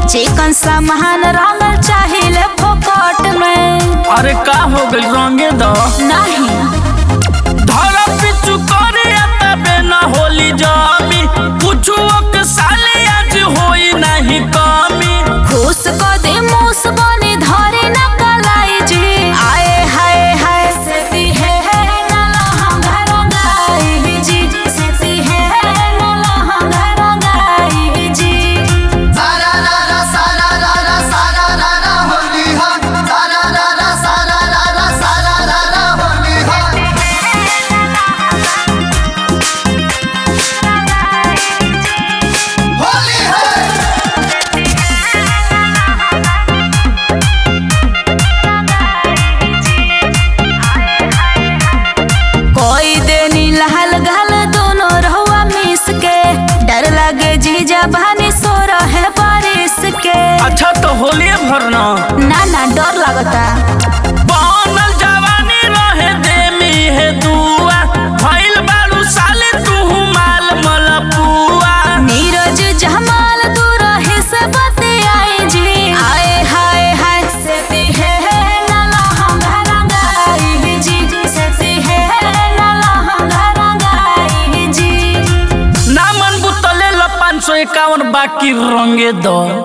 चिकन सामान रंगल चाहिए फोकट में। अरे का हो गइल रंगे दो नहीं धरा पिचु करे तबे ना होली जामी कुछ के साले आज होई नहीं कमी। खुश को दे मूस बनी धरे न कलाई जी। आए हाय हाय सेती है नला हम घर गाई जी। सेती है नला हम घर गाई जी। सारा रा रा होली हो सारा रा होली हो। होली है कोई देनी लहल घल दोनों रहुआ मिस के। डर लगे जीजा भानी सो रहे बारिश के। अच्छा तो होली भरना ना ना डर लगता। बनल जवानी रहे देमी है दुआ भइल बारू साले तू माल मलपुआ। नीरज जमाल दूर है से बतियाई जी। आए हाय हाय सेती है नला हम घर गाई जी। सेती है नला हम घर गाई जी। ना मन बुतले ल 551 बाकी रंगे दो।